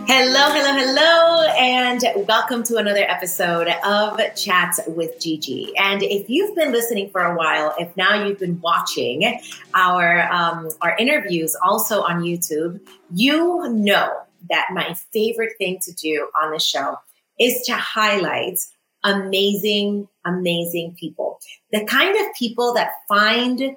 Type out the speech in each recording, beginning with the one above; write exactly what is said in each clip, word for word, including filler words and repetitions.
Hello, hello, hello, and welcome to another episode of Chats with Gigi. And if you've been listening for a while, if now you've been watching our um, our interviews also on YouTube, you know that my favorite thing to do on the show is to highlight amazing, amazing people. The kind of people that find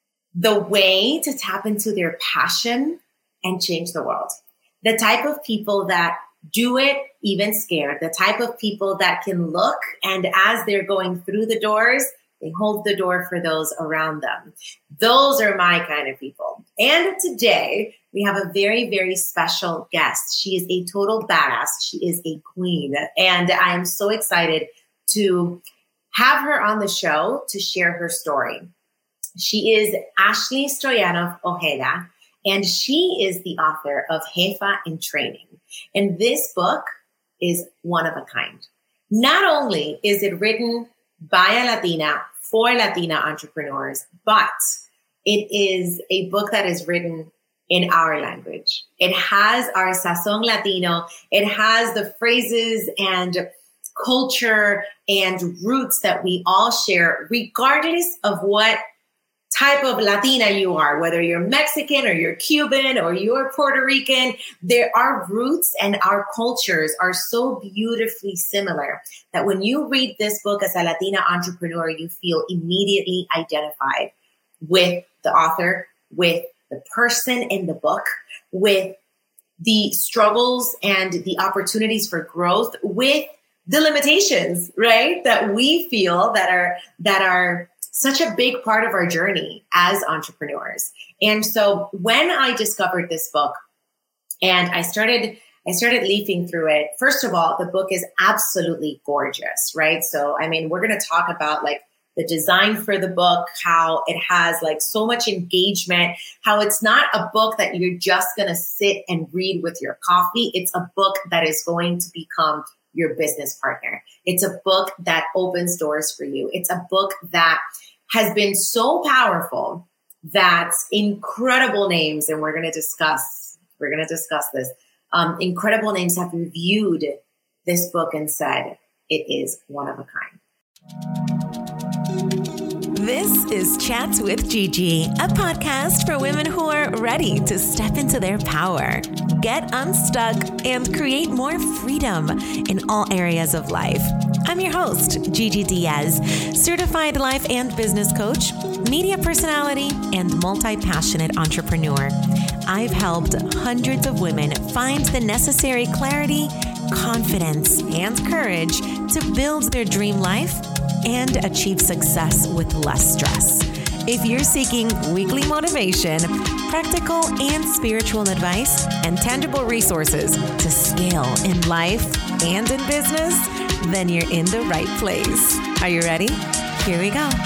the way to tap into their passion and change the world. The type of people that do it even scared, the type of people that can look and as they're going through the doors, they hold the door for those around them. Those are my kind of people. And today we have a very, very special guest. She is a total badass. She is a queen. And I am so excited to have her on the show to share her story. She is Ashley Stoyanov Ojeda. And she is the author of Jefa in Training. And this book is one of a kind. Not only is it written by a Latina for Latina entrepreneurs, but it is a book that is written in our language. It has our sazón Latino. It has the phrases and culture and roots that we all share, regardless of what type of Latina you are, whether you're Mexican or you're Cuban or you're Puerto Rican. There are roots and our cultures are so beautifully similar that when you read this book as a Latina entrepreneur, you feel immediately identified with the author, with the person in the book, with the struggles and the opportunities for growth, with the limitations, right? That we feel that are, that are, such a big part of our journey as entrepreneurs. And so when I discovered this book and I started, I started leafing through it, first of all, the book is absolutely gorgeous, right? So, I mean, we're going to talk about like the design for the book, how it has like so much engagement, how it's not a book that you're just going to sit and read with your coffee. It's a book that is going to become your business partner. It's a book that opens doors for you. It's a book that has been so powerful that incredible names, and we're going to discuss, we're going to discuss this, um, incredible names have reviewed this book and said it is one of a kind. This is Chats with Gigi, a podcast for women who are ready to step into their power, get unstuck, and create more freedom in all areas of life. I'm your host, Gigi Diaz, certified life and business coach, media personality, and multi-passionate entrepreneur. I've helped hundreds of women find the necessary clarity, confidence, and courage to build their dream life and achieve success with less stress. If you're seeking weekly motivation, practical and spiritual advice, and tangible resources to scale in life and in business, then you're in the right place. Are you ready? Here we go.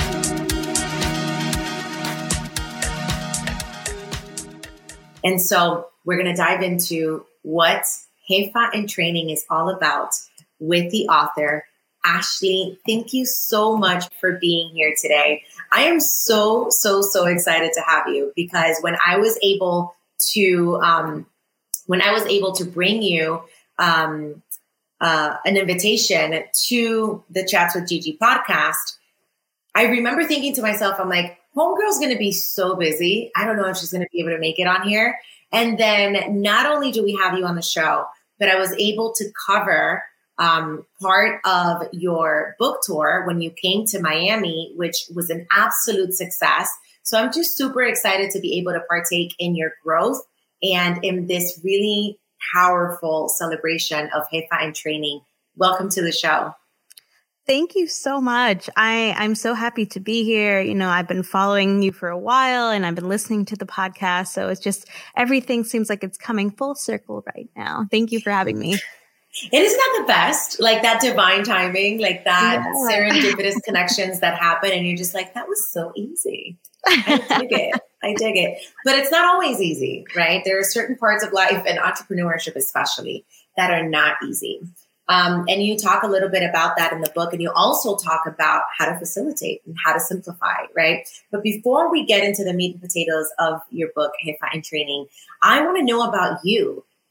And so we're going to dive into what Jefa in Training is all about with the author, Ashley. Thank you so much for being here today. I am so, so, so excited to have you because when I was able to, um, when I was able to bring you um, uh, an invitation to the Chats with Gigi podcast, I remember thinking to myself, I'm like, homegirl's going to be so busy. I don't know if she's going to be able to make it on here. And then not only do we have you on the show, but I was able to cover Um, part of your book tour when you came to Miami, which was an absolute success. So I'm just super excited to be able to partake in your growth and in this really powerful celebration of Jefa in Training. Welcome to the show. Thank you so much. I, I'm so happy to be here. You know, I've been following you for a while and I've been listening to the podcast. So it's just, everything seems like it's coming full circle right now. Thank you for having me. It is not the best, like that divine timing, like that yeah. serendipitous connections that happen. And you're just like, that was so easy. I dig it. I dig it. But it's not always easy, right? There are certain parts of life and entrepreneurship especially that are not easy. Um, and you talk a little bit about that in the book. And you also talk about how to facilitate and how to simplify, right? But before we get into the meat and potatoes of your book, Jefa in Training, I want to know about you.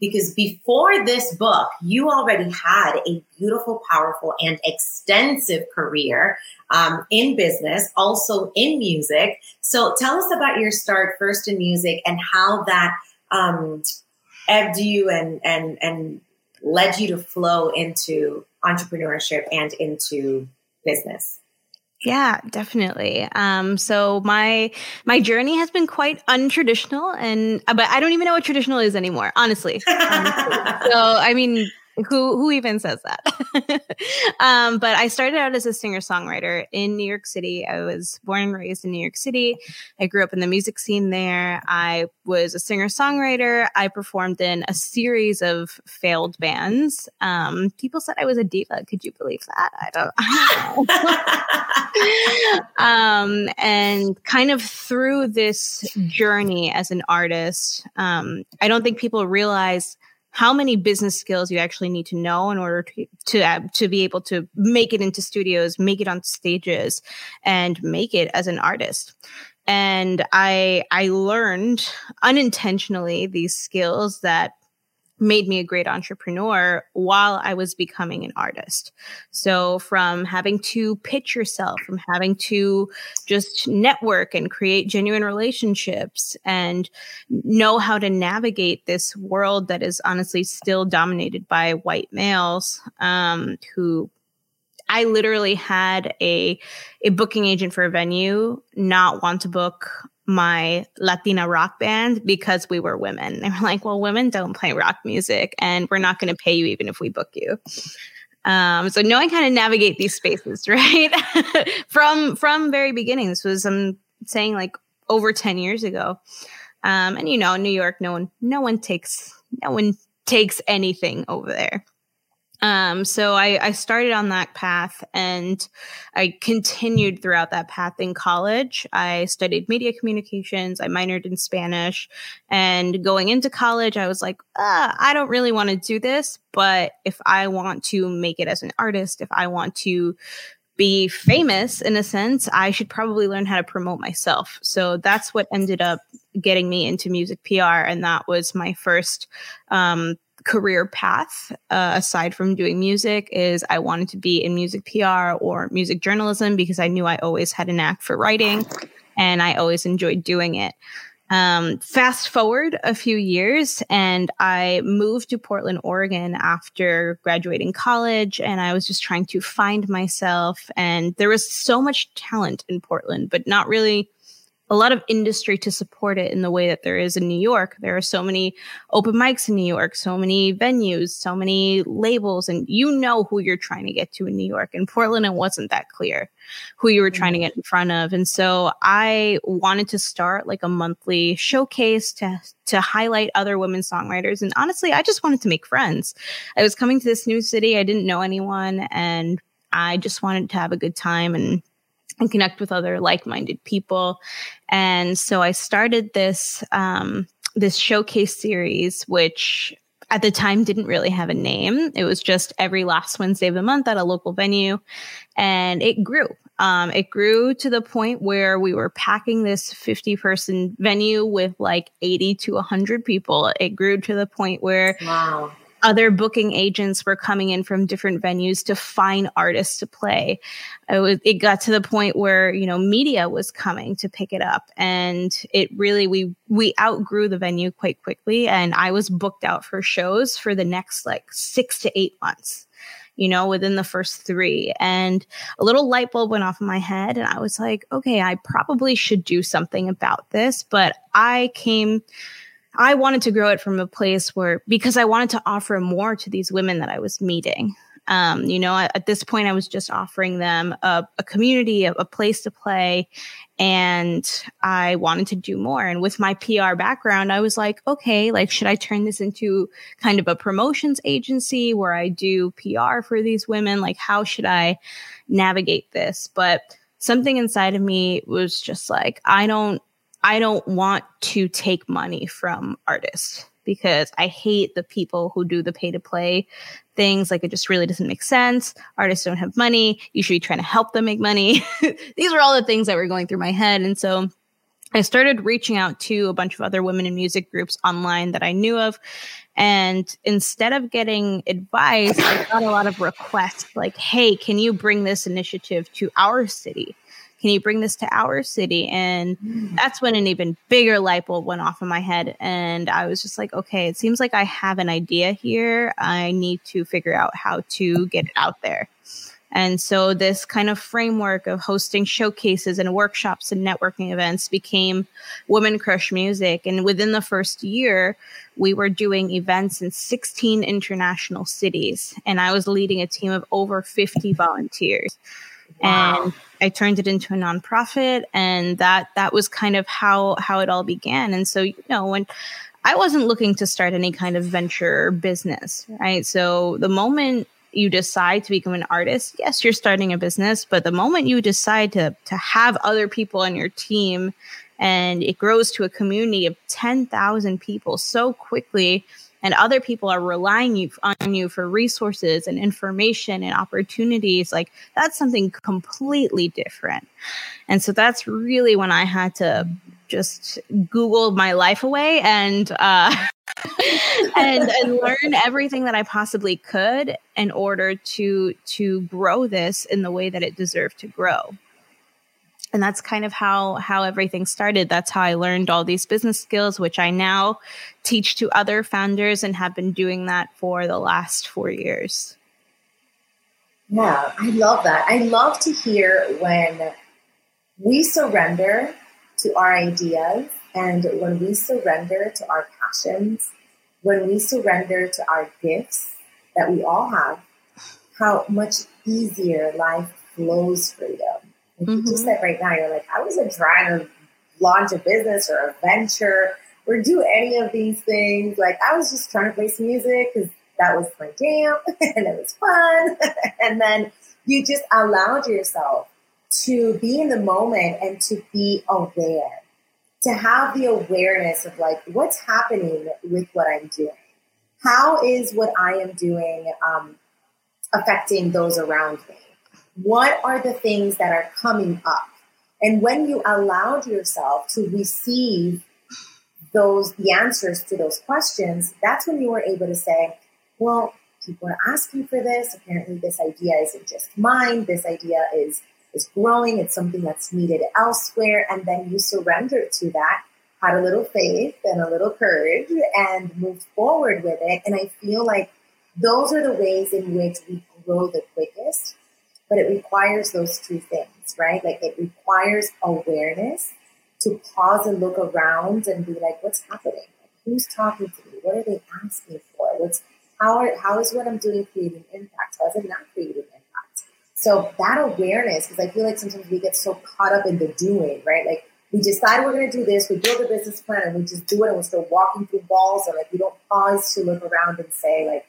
because before this book, you already had a beautiful, powerful, and extensive career um, in business, also in music. So tell us about your start first in music and how that um, ebbed you and, and, and led you to flow into entrepreneurship and into business. Yeah, definitely. Um, so my my journey has been quite untraditional, and but I don't even know what traditional is anymore, honestly. honestly. So I mean, who who even says that? um, but I started out as a singer songwriter in New York City. I was born and raised in New York City. I grew up in the music scene there. I was a singer songwriter. I performed in a series of failed bands. Um, people said I was a diva. Could you believe that? I don't. I don't know. um, and kind of through this journey as an artist, um, I don't think people realize how many business skills you actually need to know in order to to, uh, to be able to make it into studios, make it on stages, and make it as an artist. And I I learned unintentionally these skills that made me a great entrepreneur while I was becoming an artist. So from having to pitch yourself, from having to just network and create genuine relationships and know how to navigate this world that is honestly still dominated by white males, um, who I literally had a, a booking agent for a venue not want to book my Latina rock band because we were women. They were like, well, women don't play rock music and we're not going to pay you even if we book you. Um, so knowing how to navigate these spaces, right? from, from very beginning, this was, I'm saying like over ten years ago. Um, and you know, New York, no one, no one takes, no one takes anything over there. Um, so I, I started on that path and I continued throughout that path in college. I studied media communications. I minored in Spanish, and going into college, I was like, ah, I don't really want to do this, but if I want to make it as an artist, if I want to be famous in a sense, I should probably learn how to promote myself. So that's what ended up getting me into music P R. And that was my first, um, career path, uh, aside from doing music, is I wanted to be in music P R or music journalism because I knew I always had a knack for writing and I always enjoyed doing it. Um, fast forward a few years and I moved to Portland, Oregon after graduating college, and I was just trying to find myself. And there was so much talent in Portland, but not really a lot of industry to support it in the way that there is in New York. There are so many open mics in New York, so many venues, so many labels, and you know who you're trying to get to in New York. In Portland, it wasn't that clear who you were trying to get in front of. And so I wanted to start like a monthly showcase to, to highlight other women songwriters. And honestly, I just wanted to make friends. I was coming to this new city. I didn't know anyone, and I just wanted to have a good time and and connect with other like-minded people. And so I started this, um, this showcase series, which at the time didn't really have a name. It was just every last Wednesday of the month at a local venue. And it grew. Um, it grew to the point where we were packing this fifty person venue with like eighty to one hundred people. It grew to the point where wow. other booking agents were coming in from different venues to find artists to play. It, was, it got to the point where, you know, media was coming to pick it up. And it really, we, we outgrew the venue quite quickly. And I was booked out for shows for the next like six to eight months, you know, within the first three. And a little light bulb went off in my head. And I was like, okay, I probably should do something about this. But I came... I wanted to grow it from a place where, because I wanted to offer more to these women that I was meeting. Um, you know, at, at this point, I was just offering them a, a community, a, a place to play, and I wanted to do more. And with my P R background, I was like, okay, like, should I turn this into kind of a promotions agency where I do P R for these women? Like, how should I navigate this? But something inside of me was just like, I don't, I don't want to take money from artists because I hate the people who do the pay to play things. Like, it just really doesn't make sense. Artists don't have money. You should be trying to help them make money. These are all the things that were going through my head. And so I started reaching out to a bunch of other women in music groups online that I knew of. And instead of getting advice, I got a lot of requests like, hey, can you bring this initiative to our city? Can you bring this to our city? And that's when an even bigger light bulb went off in my head. And I was just like, okay, it seems like I have an idea here. I need to figure out how to get it out there. And so this kind of framework of hosting showcases and workshops and networking events became Women Crush Music. And within the first year, we were doing events in sixteen international cities. And I was leading a team of over fifty volunteers. Wow. And I turned it into a nonprofit. And that that was kind of how, how it all began. And so, you know, when I wasn't looking to start any kind of venture business, right? So the moment you decide to become an artist, yes, you're starting a business, but the moment you decide to to have other people on your team and it grows to a community of ten thousand people so quickly, and other people are relying you, on you for resources and information and opportunities, like that's something completely different. And so that's really when I had to just Google my life away and uh, and and learn everything that I possibly could in order to to grow this in the way that it deserved to grow. And that's kind of how how everything started. That's how I learned all these business skills, which I now teach to other founders and have been doing that for the last four years. Yeah, I love that. I love to hear when we surrender to our ideas and when we surrender to our passions, when we surrender to our gifts that we all have, how much easier life flows for you. Like mm-hmm. you just said right now, you're like, I wasn't trying to launch a business or a venture or do any of these things. Like I was just trying to play some music because that was my jam and it was fun. And then you just allowed yourself to be in the moment and to be aware, to have the awareness of like, what's happening with what I'm doing? How is what I am doing um, affecting those around me? What are the things that are coming up? And when you allowed yourself to receive those, the answers to those questions, that's when you were able to say, well, people are asking for this. Apparently this idea isn't just mine. This idea is is growing. It's something that's needed elsewhere. And then you surrendered to that, had a little faith and a little courage and moved forward with it. And I feel like those are the ways in which we grow the quickest, but it requires those two things, right? Like it requires awareness to pause and look around and be like, what's happening? Who's talking to me? What are they asking for? What's, how are, how is what I'm doing creating impact? How is it not creating impact? So that awareness, because I feel like sometimes we get so caught up in the doing, right? Like we decide we're going to do this, we build a business plan and we just do it and we start walking through walls and like we don't pause to look around and say like,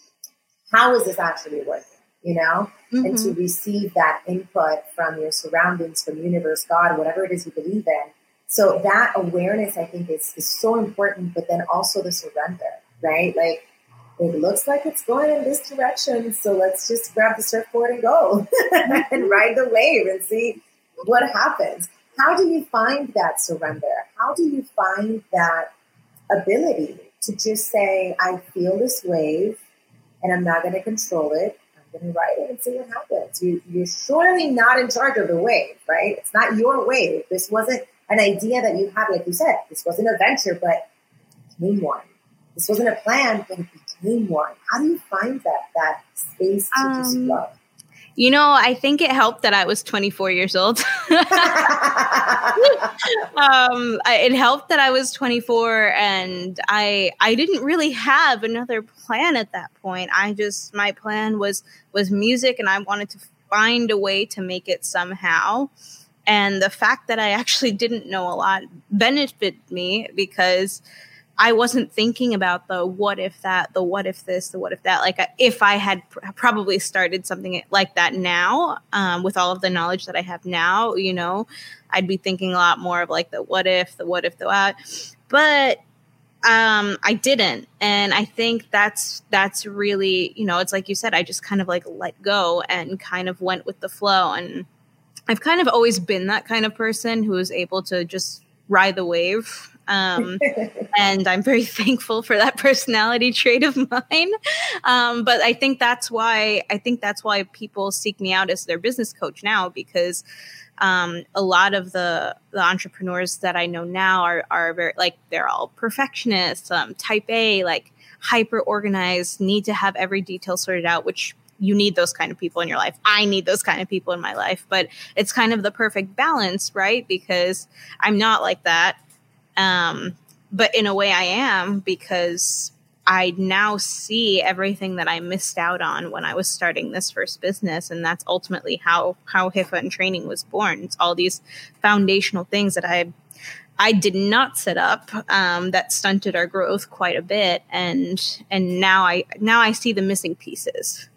how is this actually working? You know, mm-hmm. and to receive that input from your surroundings, from the universe, God, whatever it is you believe in. So that awareness, I think, is, is so important, but then also the surrender, right? Like, it looks like it's going in this direction, so let's just grab the surfboard and go and ride the wave and see what happens. How do you find that surrender? How do you find that ability to just say, I feel this wave and I'm not going to control it. I'm going to ride it and see what happens. You, you're surely not in charge of the wave, right? It's not your wave. This wasn't an idea that you had, like you said. This wasn't a venture, but it became one. This wasn't a plan, but it became one. How do you find that that space to um, just flow? You know, I think it helped that I was twenty-four years old. um, it helped that I was twenty-four and I I didn't really have another plan at that point. I just, my plan was, was music and I wanted to find a way to make it somehow. And the fact that I actually didn't know a lot benefited me because I wasn't thinking about the what if that, the what if this, the what if that. Like if I had pr- probably started something like that now, um, with all of the knowledge that I have now, you know, I'd be thinking a lot more of like the what if, the what if, the what. But um, I didn't. And I think that's that's really, you know, it's like you said, I just kind of like let go and kind of went with the flow. And I've kind of always been that kind of person who is able to just ride the wave. Um, and I'm very thankful for that personality trait of mine. Um, but I think that's why, I think that's why people seek me out as their business coach now, because um, a lot of the, the entrepreneurs that I know now are, are very, like, they're all perfectionists, um, type A, like hyper organized, need to have every detail sorted out, which you need those kind of people in your life. I need those kind of people in my life, but it's kind of the perfect balance, right? Because I'm not like that. Um, but in a way I am, because I now see everything that I missed out on when I was starting this first business. And that's ultimately how, how H I F A and training was born. It's all these foundational things that I, I did not set up, um, that stunted our growth quite a bit. And, and now I, now I see the missing pieces.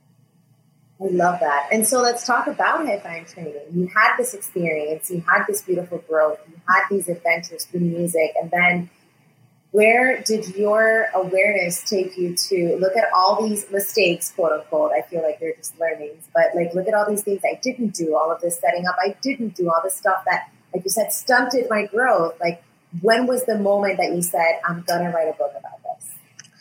I love that. And so let's talk about H I F A and training. You had this experience, you had this beautiful growth, you had these adventures through music, and then where did your awareness take you to look at all these mistakes, quote unquote? I feel like they're just learnings, but like, look at all these things I didn't do, all of this setting up I didn't do, all this stuff that, like you said, stunted my growth. Like, when was the moment that you said, I'm going to write a book about this?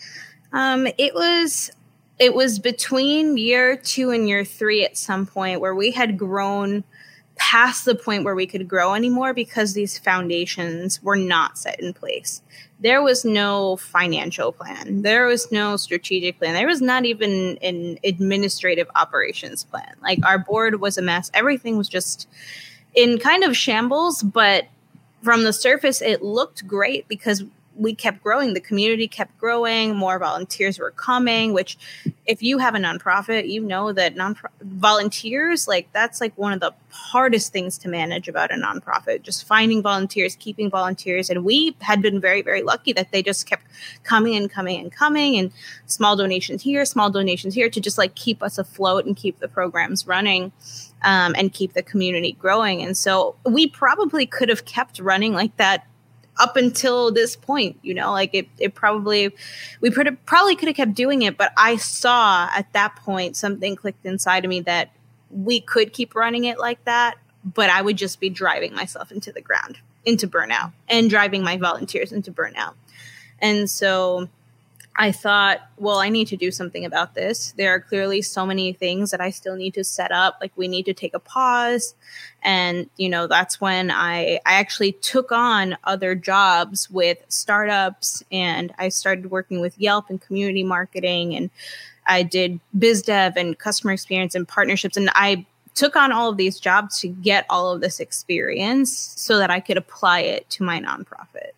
Um, it was... It was between year two and year three at some point where we had grown past the point where we could grow anymore because these foundations were not set in place. There was no financial plan. There was no strategic plan. There was not even an administrative operations plan. Like, our board was a mess. Everything was just in kind of shambles, but from the surface, it looked great because we kept growing. The community kept growing. More volunteers were coming, which if you have a nonprofit, you know that non volunteers, like, that's like one of the hardest things to manage about a nonprofit, just finding volunteers, keeping volunteers. And we had been very, very lucky that they just kept coming and coming and coming, and small donations here, small donations here to just like keep us afloat and keep the programs running. Um, and keep the community growing. And so we probably could have kept running like that up until this point, you know, like it, it probably, we probably could have kept doing it, but I saw at that point something clicked inside of me that we could keep running it like that, but I would just be driving myself into the ground, into burnout, and driving my volunteers into burnout. And so I thought, well, I need to do something about this. There are clearly so many things that I still need to set up. Like, we need to take a pause. And, you know, that's when I, I actually took on other jobs with startups, and I started working with Yelp and community marketing, and I did biz dev and customer experience and partnerships. And I took on all of these jobs to get all of this experience so that I could apply it to my nonprofit.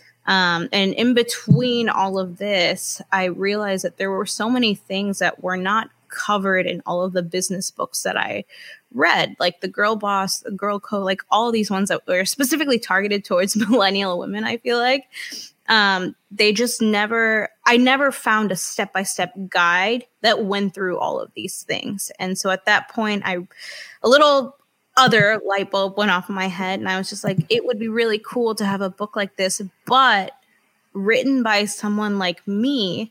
Um, and in between all of this, I realized that there were so many things that were not covered in all of the business books that I read, like the Girl Boss, the Girl Code, like all these ones that were specifically targeted towards millennial women, I feel like. Um, they just never, I never found a step-by-step guide that went through all of these things. And so at that point, I, a little other light bulb went off in my head, and I was just like, it would be really cool to have a book like this, but written by someone like me,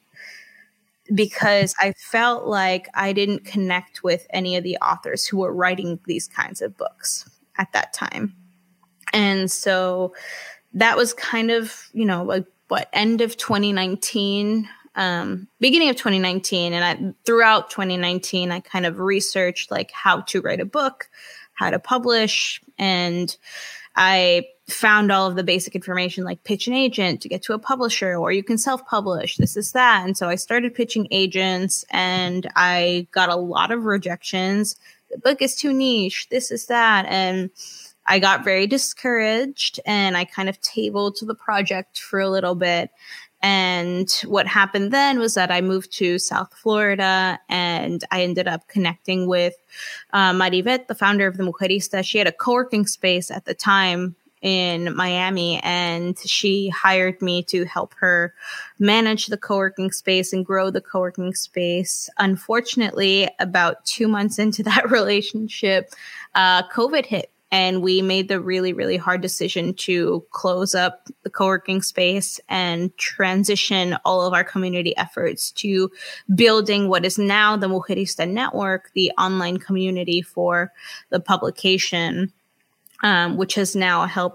because I felt like I didn't connect with any of the authors who were writing these kinds of books at that time. And so that was kind of, you know, like what, end of twenty nineteen, um, beginning of twenty nineteen. And I, throughout twenty nineteen, I kind of researched like how to write a book, how to publish, and I found all of the basic information, like pitch an agent to get to a publisher, or you can self-publish, this is that. And so I started pitching agents, and I got a lot of rejections. The book is too niche, this is that. And I got very discouraged, and I kind of tabled to the project for a little bit. And what happened then was that I moved to South Florida, and I ended up connecting with uh, Maribeth, the founder of the Mujerista. She had a co-working space at the time in Miami, and she hired me to help her manage the co-working space and grow the co-working space. Unfortunately, about two months into that relationship, uh, COVID hit. And we made the really, really hard decision to close up the co-working space and transition all of our community efforts to building what is now the Mujerista Network, the online community for the publication, um, which has now helped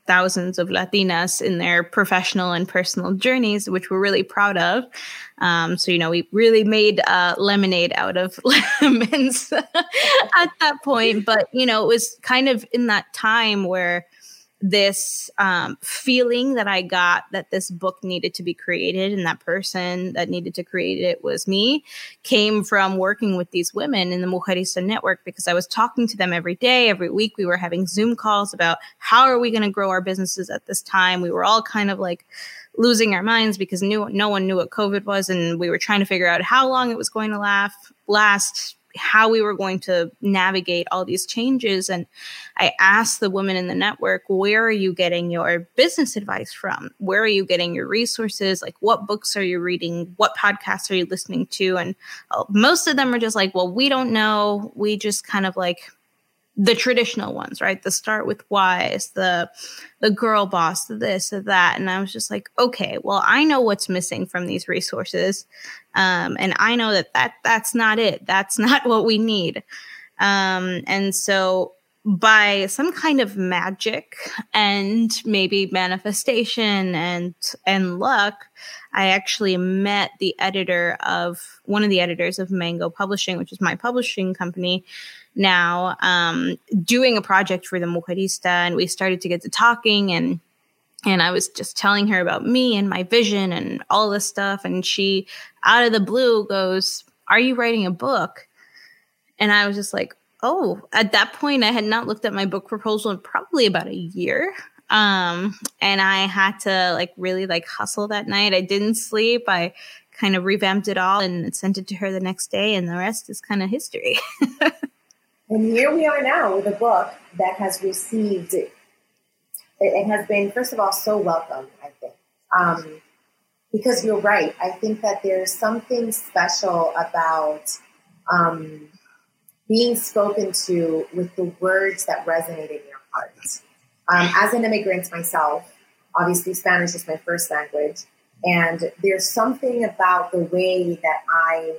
thousands of Latinas in their professional and personal journeys, which we're really proud of. Um, so, you know, we really made uh, lemonade out of lemons at that point. But, you know, it was kind of in that time where this um, feeling that I got that this book needed to be created and that person that needed to create it was me came from working with these women in the Mujerista Network, because I was talking to them every day, every week. We were having Zoom calls about how are we going to grow our businesses at this time. We were all kind of like losing our minds because knew, no one knew what COVID was. And we were trying to figure out how long it was going to laugh, last, how we were going to navigate all these changes. And I asked the women in the network, where are you getting your business advice from? Where are you getting your resources? Like, what books are you reading? What podcasts are you listening to? And uh, most of them are just like, well, we don't know. We just kind of like the traditional ones, right? The Start With Whys, the the Girl Boss, the this, the that. And I was just like, okay, well, I know what's missing from these resources. Um, and I know that, that that's not it. That's not what we need. Um, and so by some kind of magic and maybe manifestation and and luck, I actually met the editor of one of the editors of Mango Publishing, which is my publishing company now, um, doing a project for the Mujerista. And we started to get to talking, and and I was just telling her about me and my vision and all this stuff. And she, out of the blue, goes, "Are you writing a book?" And I was just like, oh, at that point, I had not looked at my book proposal in probably about a year. Um, and I had to like really like hustle that night. I didn't sleep. I kind of revamped it all and sent it to her the next day. And the rest is kind of history. And here we are now with a book that has received, it, it has been, first of all, so welcome, I think. Um, because you're right. I think that there's something special about um, being spoken to with the words that resonate in your heart. Um, as an immigrant myself, obviously Spanish is my first language. And there's something about the way that I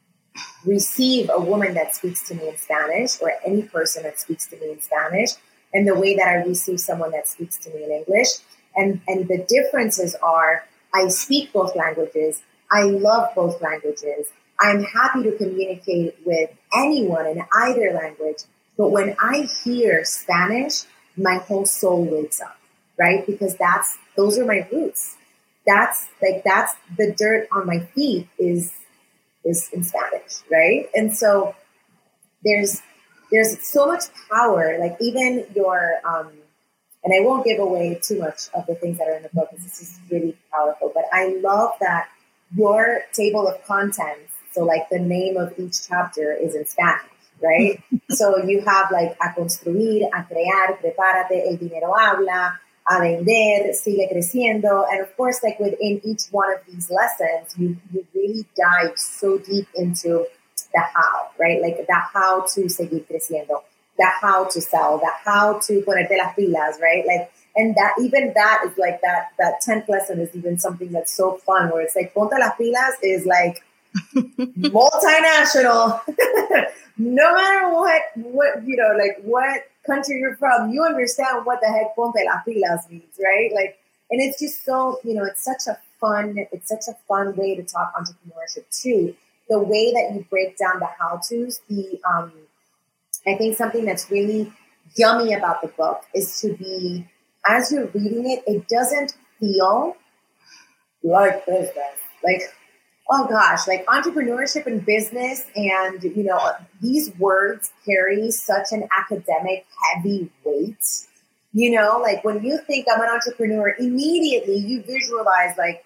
receive a woman that speaks to me in Spanish, or any person that speaks to me in Spanish, and the way that I receive someone that speaks to me in English. And, and the differences are, I speak both languages. I love both languages. I'm happy to communicate with anyone in either language. But when I hear Spanish, my whole soul wakes up, right? Because that's, those are my roots. That's like, that's the dirt on my feet is, is in Spanish, right? And so there's, there's so much power, like even your, um, and I won't give away too much of the things that are in the book because this is really powerful, but I love that your table of contents, so like the name of each chapter is in Spanish, right? So you have like a construir, a crear, prepárate, el dinero habla, a vender, sigue creciendo. And of course, like within each one of these lessons, you, you really dive so deep into the how, right? Like the how to seguir creciendo, the how to sell, the how to ponerte las pilas, right? Like, and that, even that is like that, that tenth lesson is even something that's so fun where it's like, ponte las pilas is like multinational. No matter what, what, you know, like what country you're from, you understand what the heck ponte las pilas means, right? Like, and it's just so, you know, it's such a fun, it's such a fun way to talk entrepreneurship too. The way that you break down the how-tos, the, um, I think something that's really yummy about the book is to be, as you're reading it, it doesn't feel like business. Like, oh gosh, like entrepreneurship and business and, you know, these words carry such an academic heavy weight. You know, like when you think I'm an entrepreneur, immediately you visualize like,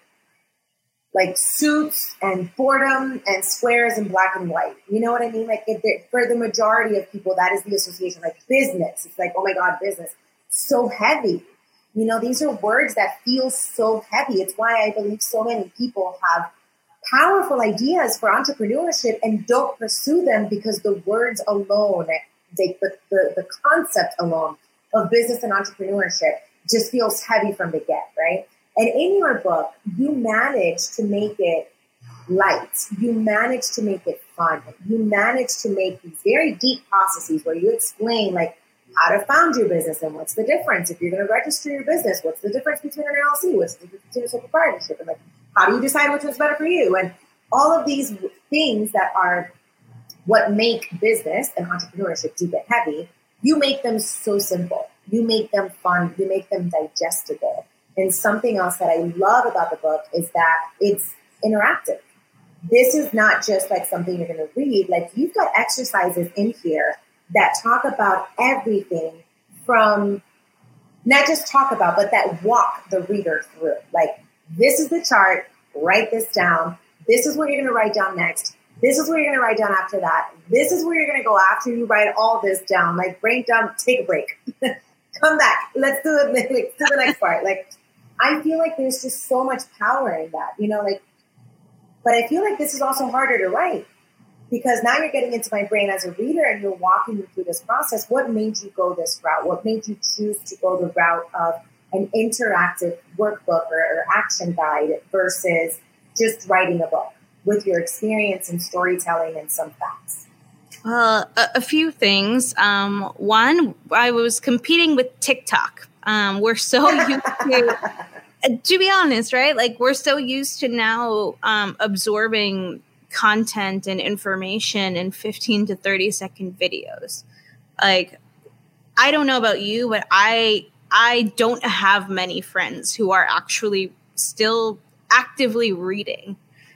like suits and boredom and squares and black and white. You know what I mean? Like it, for the majority of people, that is the association, like business. It's like, oh my God, business. So heavy. You know, these are words that feel so heavy. It's why I believe so many people have powerful ideas for entrepreneurship and don't pursue them because the words alone, they, the, the, the concept alone of business and entrepreneurship just feels heavy from the get, right? And in your book, you manage to make it light. You manage to make it fun. You manage to make these very deep processes where you explain like how to found your business and what's the difference. If you're going to register your business, what's the difference between an L L C? What's the difference between a sole proprietorship? And like, how do you decide which one's better for you? And all of these things that are what make business and entrepreneurship deep and heavy, you make them so simple. You make them fun. You make them digestible. And something else that I love about the book is that it's interactive. This is not just like something you're going to read. Like, you've got exercises in here that talk about everything from, not just talk about, but that walk the reader through. Like, this is the chart, write this down. This is what you're going to write down next. This is what you're going to write down after that. This is where you're going to go after you write all this down. Like, break down, take a break. Come back. Let's do it. Let's do the next part. Like, I feel like there's just so much power in that, you know, like, but I feel like this is also harder to write, because now you're getting into my brain as a reader and you're walking me through this process. What made you go this route? What made you choose to go the route of an interactive workbook or, or action guide versus just writing a book with your experience in storytelling and some facts? Well, a, a few things. Um, one, I was competing with TikTok. Um, we're so used to, to be honest, right? Like, we're so used to now um, absorbing content and information in fifteen to thirty second videos. Like, I don't know about you, but I I don't have many friends who are actually still actively reading.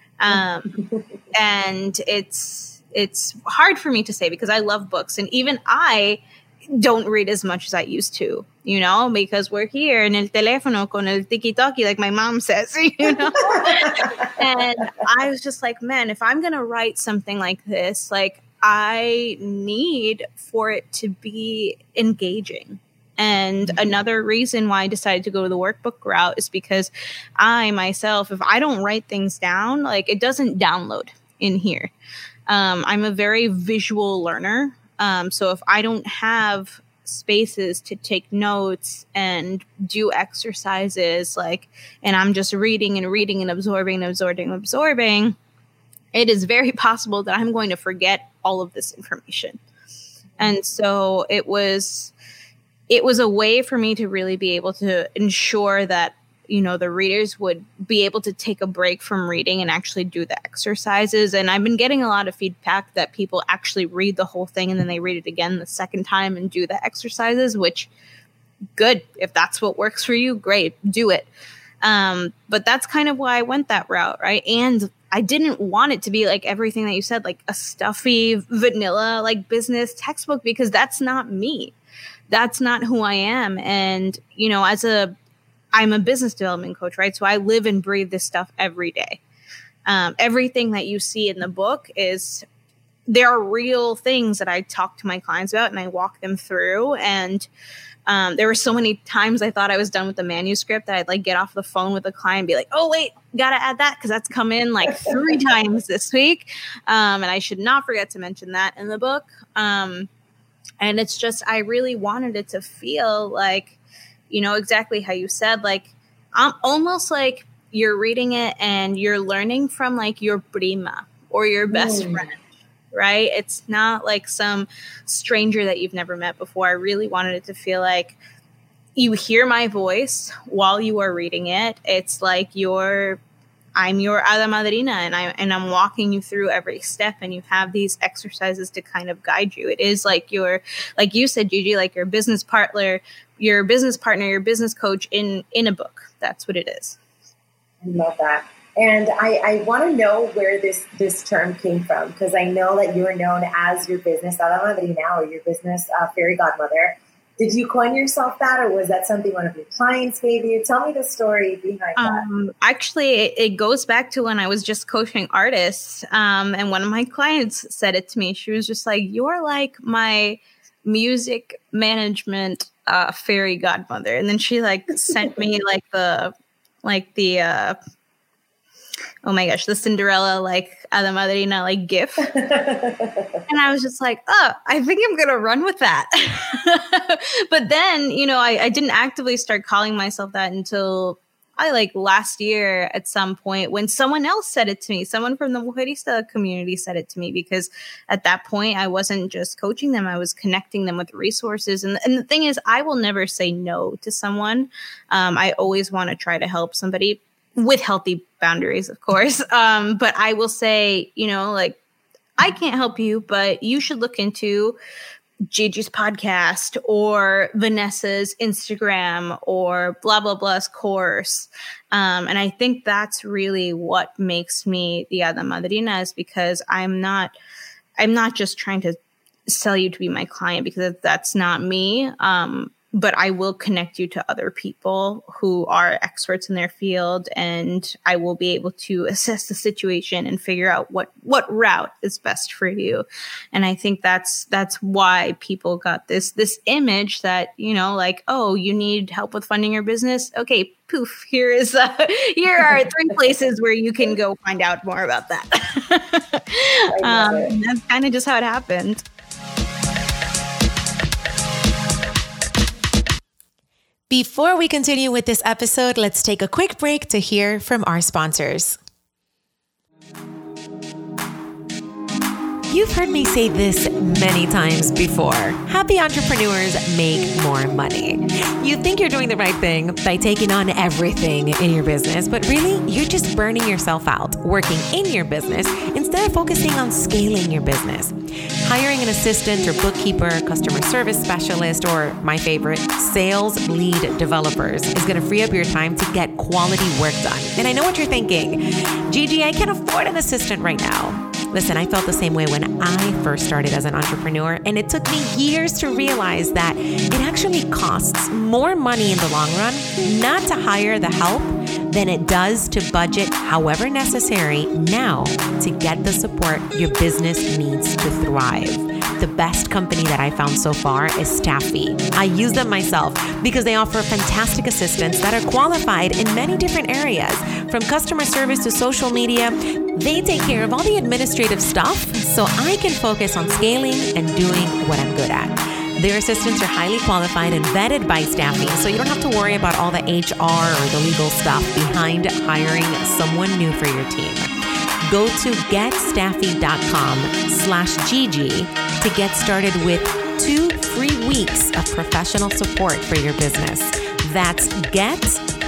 Um, and it's it's hard for me to say, because I love books, and even I don't read as much as I used to, you know, because we're here in el teléfono con el tiki-taki, like my mom says, you know. And I was just like, man, if I'm going to write something like this, like, I need for it to be engaging. And mm-hmm. another reason why I decided to go the workbook route is because I myself, if I don't write things down, like, it doesn't download in here. Um, I'm a very visual learner. Um, so if I don't have spaces to take notes and do exercises, like, and I'm just reading and reading and absorbing and absorbing and absorbing, it is very possible that I'm going to forget all of this information. And so it was, it was a way for me to really be able to ensure that, you know, the readers would be able to take a break from reading and actually do the exercises. And I've been getting a lot of feedback that people actually read the whole thing and then they read it again the second time and do the exercises, which, good. If that's what works for you, great, do it. Um, but that's kind of why I went that route, right? And I didn't want it to be like everything that you said, like a stuffy, vanilla, like business textbook, because that's not me. That's not who I am. And, you know, as a I'm a business development coach, right? So I live and breathe this stuff every day. Um, everything that you see in the book is, there are real things that I talk to my clients about and I walk them through. And um, there were so many times I thought I was done with the manuscript that I'd like get off the phone with a client and be like, oh, wait, got to add that because that's come in like three times this week. Um, and I should not forget to mention that in the book. Um, and it's just, I really wanted it to feel like, you know, exactly how you said, like, I'm almost like you're reading it and you're learning from like your prima or your best mm. friend, right? It's not like some stranger that you've never met before. I really wanted it to feel like you hear my voice while you are reading it. It's like you're, I'm your hada madrina, and I and I'm walking you through every step, and you have these exercises to kind of guide you. It is like your, like you said, Gigi, like your business partner, your business partner, your business coach in in a book. That's what it is. I love that. And I, I want to know where this this term came from, because I know that you're known as your business hada madrina or your business uh, fairy godmother. Did you coin yourself that, or was that something one of your clients gave you? Tell me the story behind um, that. Actually, it, it goes back to when I was just coaching artists. Um, and one of my clients said it to me. She was just like, you're like my music management uh, fairy godmother. And then she like sent me like the, like the, uh, oh my gosh, the Cinderella, like, hada madrina, like, gif. And I was just like, oh, I think I'm going to run with that. But then, you know, I, I didn't actively start calling myself that until probably like last year at some point when someone else said it to me, someone from the Mujerista community said it to me, because at that point I wasn't just coaching them, I was connecting them with resources. And, and the thing is, I will never say no to someone. Um, I always want to try to help somebody with healthy boundaries, of course. Um, but I will say, you know, like, I can't help you, but you should look into Gigi's podcast or Vanessa's Instagram or blah, blah, blah's course. Um, and I think that's really what makes me the Hada Madrina, is because I'm not, I'm not just trying to sell you to be my client, because that's not me. Um, but I will connect you to other people who are experts in their field, and I will be able to assess the situation and figure out what, what route is best for you. And I think that's, that's why people got this, this image that, you know, like, oh, you need help with funding your business. Okay, poof, here is, uh, here are three places where you can go find out more about that. um, that's kind of just how it happened. Before we continue with this episode, let's take a quick break to hear from our sponsors. You've heard me say this many times before. Happy entrepreneurs make more money. You think you're doing the right thing by taking on everything in your business, but really, you're just burning yourself out working in your business instead of focusing on scaling your business. Hiring an assistant or bookkeeper, customer service specialist, or my favorite, sales lead developers is going to free up your time to get quality work done. And I know what you're thinking. Gigi, I can't afford an assistant right now. Listen, I felt the same way when I first started as an entrepreneur, and it took me years to realize that it actually costs more money in the long run not to hire the help than it does to budget however necessary now to get the support your business needs to thrive. The best company that I found so far is Staffy. I use them myself because they offer fantastic assistants that are qualified in many different areas, from customer service to social media. They take care of all the administrative stuff so I can focus on scaling and doing what I'm good at. Their assistants are highly qualified and vetted by Staffy, so you don't have to worry about all the H R or the legal stuff behind hiring someone new for your team. Go to getstaffy.com slash Gigi to get started with two free weeks of professional support for your business. That's get,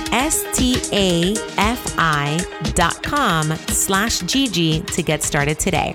S-T-A-F-I dot com slash Gigi to get started today.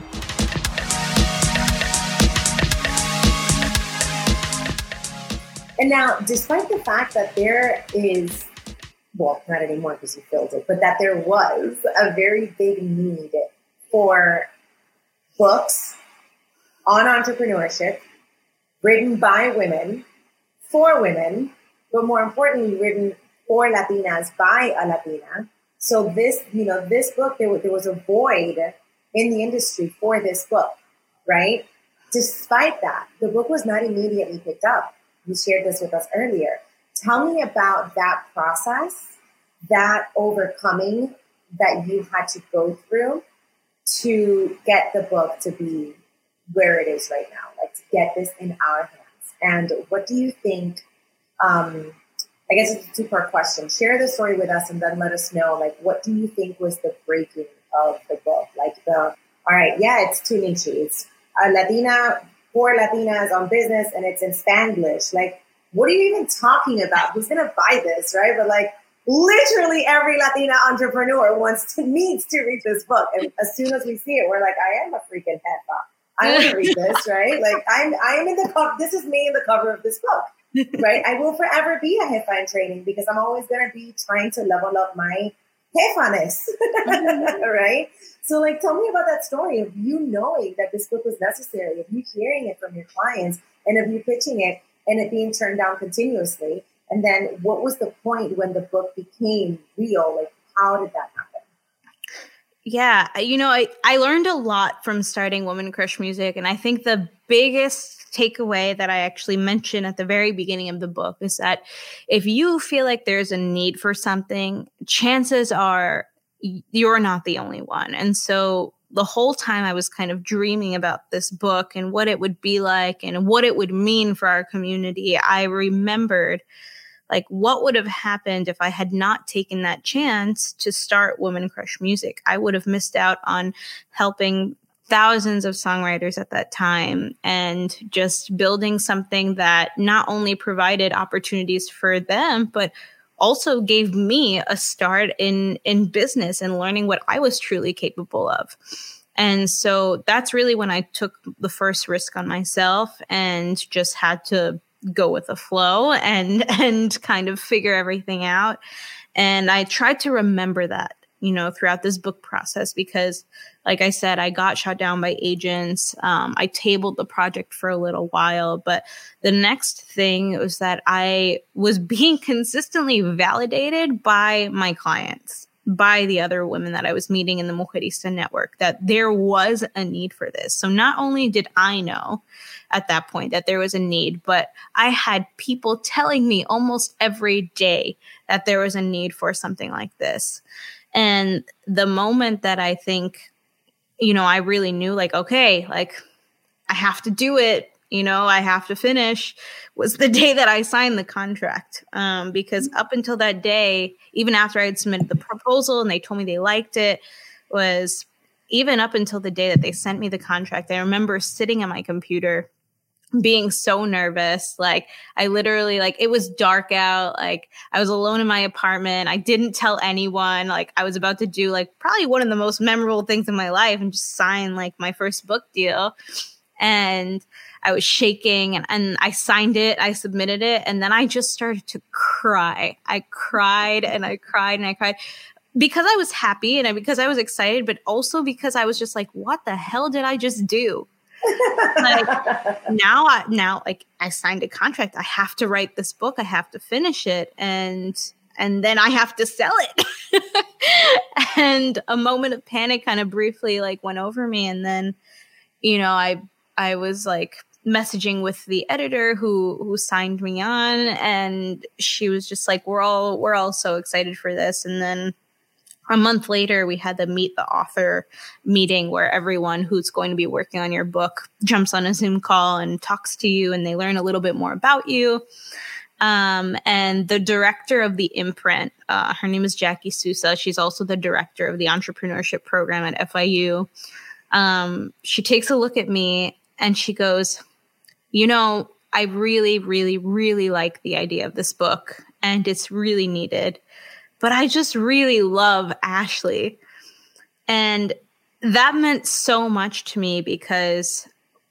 And now, despite the fact that there is, well, not anymore because you filled it, but that there was a very big need for books on entrepreneurship written by women, for women, but more importantly, written for Latinas by a Latina. So this, you know, this book, there, there was a void in the industry for this book, right? Despite that, the book was not immediately picked up. You shared this with us earlier. Tell me about that process, that overcoming that you had to go through to get the book to be where it is right now, like to get this in our hands. And what do you think, um, I guess it's a two-part question. Share the story with us and then let us know, like, what do you think was the breaking of the book? Like the, all right, yeah, it's too niche. It's a Latina, for Latinas on business, and it's in Spanglish. Like, what are you even talking about? Who's going to buy this, right? But like, literally every Latina entrepreneur wants to, needs to read this book. And as soon as we see it, we're like, I am a freaking jefa. I want to read this, right? Like, I'm, I am in the cover. This is me in the cover of this book, right? I will forever be a jefa in training because I'm always going to be trying to level up my jefaness, right? So, like, tell me about that story of you knowing that this book was necessary, of you hearing it from your clients, and of you pitching it and it being turned down continuously. And then what was the point when the book became real? Like, how did that happen? Yeah, you know, I, I learned a lot from starting Woman Crush Music. And I think the biggest takeaway that I actually mentioned at the very beginning of the book is that if you feel like there's a need for something, chances are you're not the only one. And so the whole time I was kind of dreaming about this book and what it would be like and what it would mean for our community, I remembered like, what would have happened if I had not taken that chance to start Women Crush Music? I would have missed out on helping thousands of songwriters at that time and just building something that not only provided opportunities for them, but also gave me a start in, in business and learning what I was truly capable of. And so that's really when I took the first risk on myself and just had to go with the flow and, and kind of figure everything out. And I tried to remember that, you know, throughout this book process, because like I said, I got shot down by agents. Um, I tabled the project for a little while, but the next thing was that I was being consistently validated by my clients, by the other women that I was meeting in the Mujerista network, that there was a need for this. So not only did I know at that point that there was a need, but I had people telling me almost every day that there was a need for something like this. And the moment that I think, you know, I really knew like, okay, like I have to do it, you know, I have to finish, was the day that I signed the contract. Um, because up until that day, even after I had submitted the proposal and they told me they liked it, was even up until the day that they sent me the contract, I remember sitting at my computer being so nervous. Like I literally, like it was dark out. Like I was alone in my apartment. I didn't tell anyone. Like I was about to do like probably one of the most memorable things in my life and just sign like my first book deal. And I was shaking and, and I signed it. I submitted it. And then I just started to cry. I cried and I cried and I cried because I was happy and I, because I was excited, but also because I was just like, what the hell did I just do? Like now, I, now, like I signed a contract. I have to write this book. I have to finish it, and and then I have to sell it. And a moment of panic kind of briefly like went over me, and then, you know, I I was like messaging with the editor who who signed me on, and she was just like, "We're all we're all so excited for this," and then. A month later, we had the Meet the Author meeting where everyone who's going to be working on your book jumps on a Zoom call and talks to you, and they learn a little bit more about you. Um, and the director of the imprint, uh, her name is Jackie Sousa. She's also the director of the entrepreneurship program at F I U. Um, she takes a look at me and she goes, you know, I really, really, really like the idea of this book, and it's really needed. But I just really love Ashley. And that meant so much to me because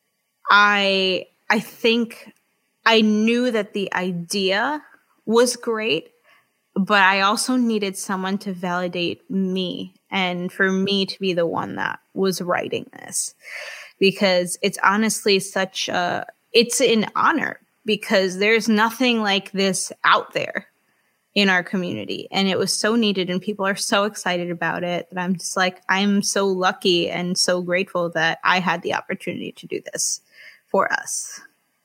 I I think I knew that the idea was great, but I also needed someone to validate me and for me to be the one that was writing this. Because it's honestly such a, it's an honor because there's nothing like this out there in our community. And it was so needed and people are so excited about it that I'm just like, I'm so lucky and so grateful that I had the opportunity to do this for us.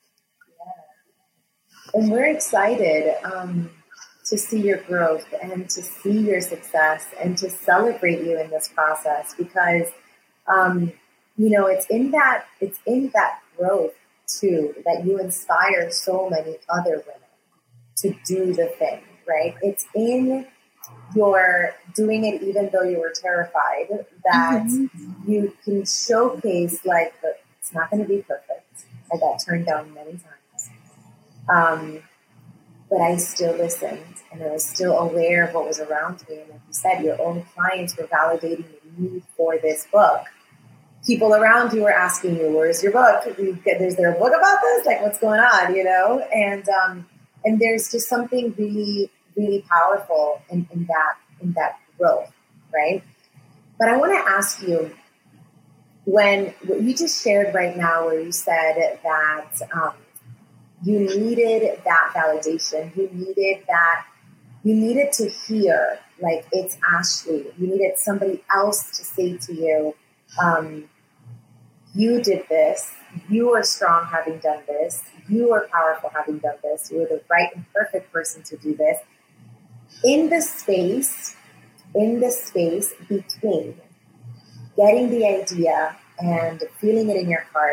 Yeah. And we're excited um, to see your growth and to see your success and to celebrate you in this process because, um, you know, it's in that, it's in that growth too, that you inspire so many other women to do the thing. Right? It's in your doing it even though you were terrified that mm-hmm. you can showcase like, the, it's not going to be perfect. I got turned down many times. Um, but I still listened and I was still aware of what was around me. And like you said, your own clients were validating the need for this book. People around you were asking you, where's your book? Is there a book about this? Like what's going on, you know? And, um, and there's just something really really powerful in, in that in that growth, right? But I want to ask you, when what you just shared right now, where you said that um, you needed that validation, you needed that, you needed to hear, like it's Ashley, you needed somebody else to say to you, um, you did this, you are strong having done this, you are powerful having done this, you are the right and perfect person to do this. In the space, in the space between getting the idea and feeling it in your heart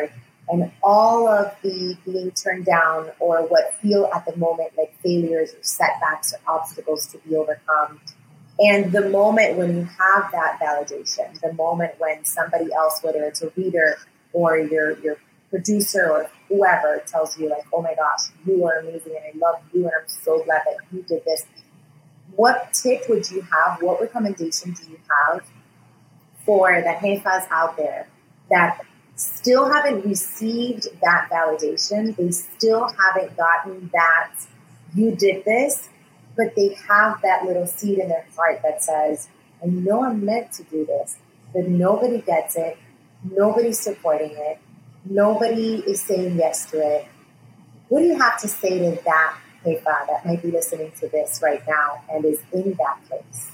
and all of the being turned down or what feel at the moment like failures or setbacks or obstacles to be overcome. And the moment when you have that validation, the moment when somebody else, whether it's a reader or your your producer or whoever, tells you like, oh my gosh, you are amazing and I love you and I'm so glad that you did this. What tip would you have? What recommendation do you have for the jefas out there that still haven't received that validation? They still haven't gotten that you did this, but they have that little seed in their heart that says, I know I'm meant to do this, but nobody gets it. Nobody's supporting it. Nobody is saying yes to it. What do you have to say to that jefa that might be listening to this right now and is in that place?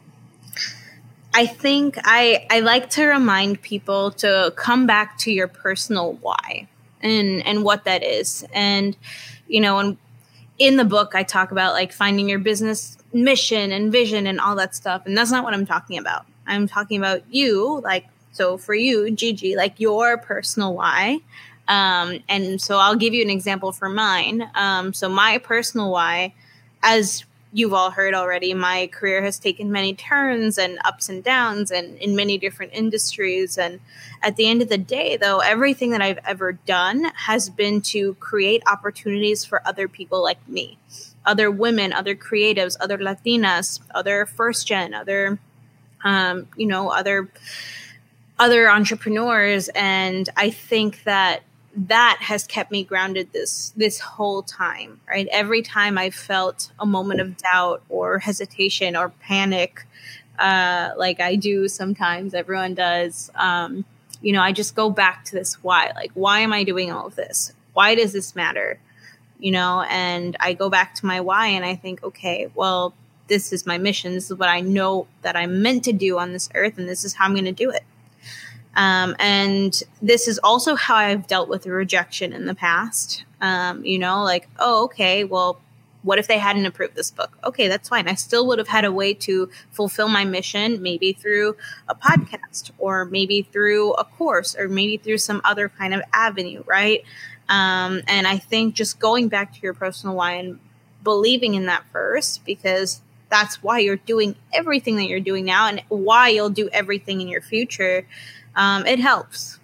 I think I, I like to remind people to come back to your personal why and, and what that is. And, you know, and in the book, I talk about like finding your business mission and vision and all that stuff. And that's not what I'm talking about. I'm talking about you, like, so for you, Gigi, like your personal why. Um, and so I'll give you an example for mine. Um, so my personal why, as you've all heard already, my career has taken many turns and ups and downs and in many different industries. And at the end of the day, though, everything that I've ever done has been to create opportunities for other people like me, other women, other creatives, other Latinas, other first gen, other, um, you know, other, other entrepreneurs. And I think that that has kept me grounded this this whole time, right? Every time I felt a moment of doubt or hesitation or panic, uh, like I do sometimes, everyone does, um, you know, I just go back to this why. Like, why am I doing all of this? Why does this matter? You know, and I go back to my why and I think, okay, well, this is my mission. This is what I know that I'm meant to do on this earth, and this is how I'm going to do it. Um, and this is also how I've dealt with rejection in the past. Um, you know, like, oh, okay, well, what if they hadn't approved this book? Okay, that's fine. I still would have had a way to fulfill my mission, maybe through a podcast or maybe through a course or maybe through some other kind of avenue, right? Um, and I think just going back to your personal why and believing in that first, because that's why you're doing everything that you're doing now and why you'll do everything in your future. Um, it helps.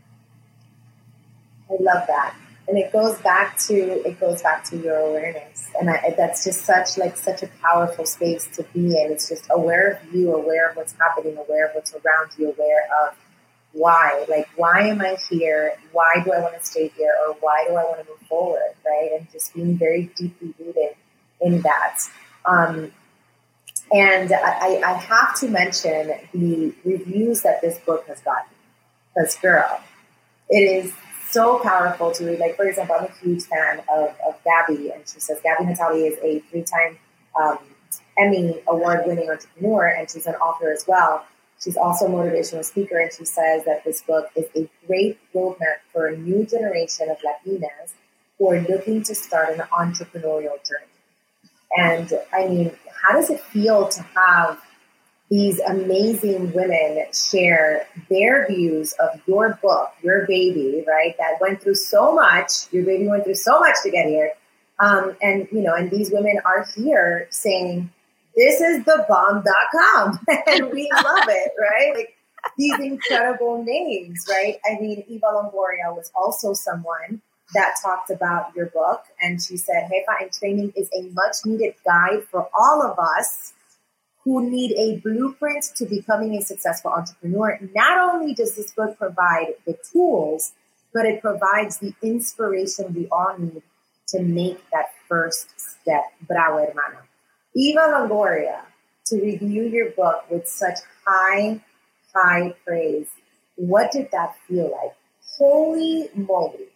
I love that. And it goes back to, it goes back to your awareness. And I, that's just such like such a powerful space to be in. It's just aware of you, aware of what's happening, aware of what's around you, aware of why, like, why am I here? Why do I want to stay here? Or why do I want to move forward? Right. And just being very deeply rooted in that. Um, And I, I have to mention the reviews that this book has gotten. Because, girl, it is so powerful to read. Like, for example, I'm a huge fan of, of Gabby. And she says Gabby Natali is a three-time um, Emmy award-winning entrepreneur. And she's an author as well. She's also a motivational speaker. And she says that this book is a great roadmap for a new generation of Latinas who are looking to start an entrepreneurial journey. And I mean, how does it feel to have these amazing women share their views of your book, your baby, right? That went through so much. Your baby went through so much to get here. Um, and, you know, and these women are here saying, this is the bomb dot com and we love it, right? Like these incredible names, right? I mean, Eva Longoria was also someone that talked about your book. And she said, Jefa in Training is a much needed guide for all of us who need a blueprint to becoming a successful entrepreneur. Not only does this book provide the tools, but it provides the inspiration we all need to make that first step. Bravo, hermana. Eva Longoria, to review your book with such high, high praise. What did that feel like? Holy moly.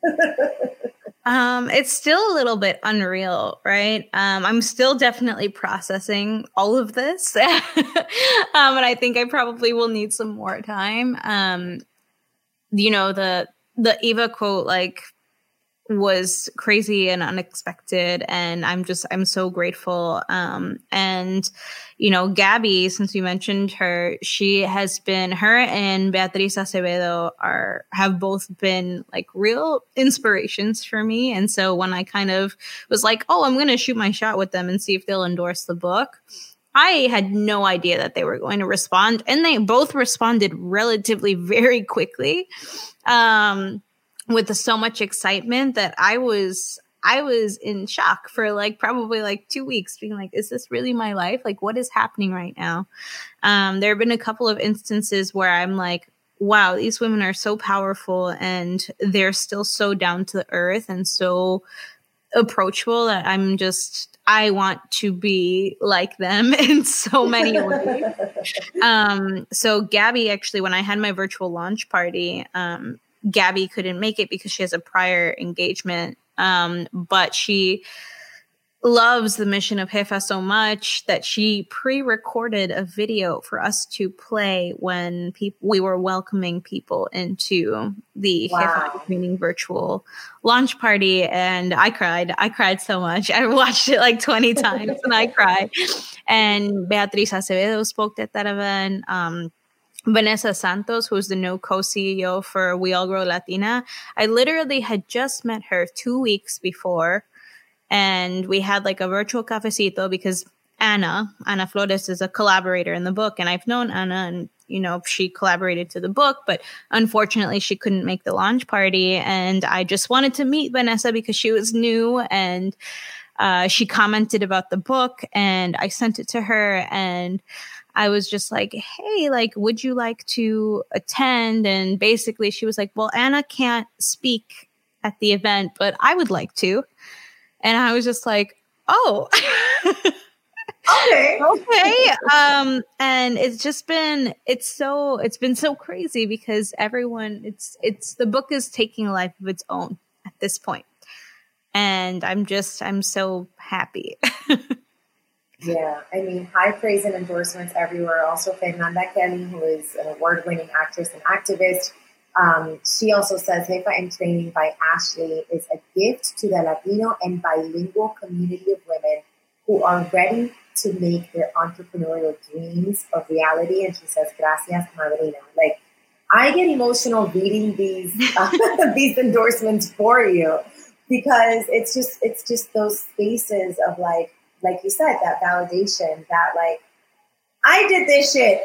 Um, it's still a little bit unreal, right? Um, I'm still definitely processing all of this. um, and I think I probably will need some more time. Um, you know, the, the Eva quote, like, was crazy and unexpected, and I'm just I'm so grateful. Um, and you know, Gabby, since you mentioned her, she has been her and Beatriz Acevedo are have both been like real inspirations for me. And so when I kind of was like, oh, I'm going to shoot my shot with them and see if they'll endorse the book, I had no idea that they were going to respond, and they both responded relatively very quickly. Um, with so much excitement that I was I was in shock for like probably like two weeks being like, is this really my life? Like, what is happening right now? Um, there have been a couple of instances where I'm like, wow, these women are so powerful and they're still so down to the earth and so approachable that I'm just, I want to be like them in so many ways. Um, so Gabby, actually, when I had my virtual launch party, um, Gabby couldn't make it because she has a prior engagement, um, but she loves the mission of Jefa so much that she pre-recorded a video for us to play when pe- we were welcoming people into the Wow. Jefa Training virtual launch party. And I cried. I cried so much. I watched it like twenty times and I cried. And Beatriz Acevedo spoke at that event. Um, Vanessa Santos, who's the no co-C E O for We All Grow Latina. I literally had just met her two weeks before, and we had like a virtual cafecito because Ana, Ana Flores is a collaborator in the book, and I've known Ana, and you know, she collaborated to the book, but unfortunately she couldn't make the launch party, and I just wanted to meet Vanessa because she was new, and uh, she commented about the book, and I sent it to her, and I was just like, hey, like, would you like to attend? And basically she was like, well, Ana can't speak at the event, but I would like to. And I was just like, oh, okay. okay. Um, and it's just been, it's so, it's been so crazy because everyone, it's, it's, the book is taking a life of its own at this point. And I'm just, I'm so happy. Yeah, I mean, high praise and endorsements everywhere. Also, Fernanda Kelly, who is an award-winning actress and activist, um, she also says, Jefa in Training by Ashley is a gift to the Latino and bilingual community of women who are ready to make their entrepreneurial dreams a reality. And she says, gracias, madrina. Like, I get emotional reading these uh, these endorsements for you because it's just it's just those spaces of like, like you said, that validation, that like, I did this shit.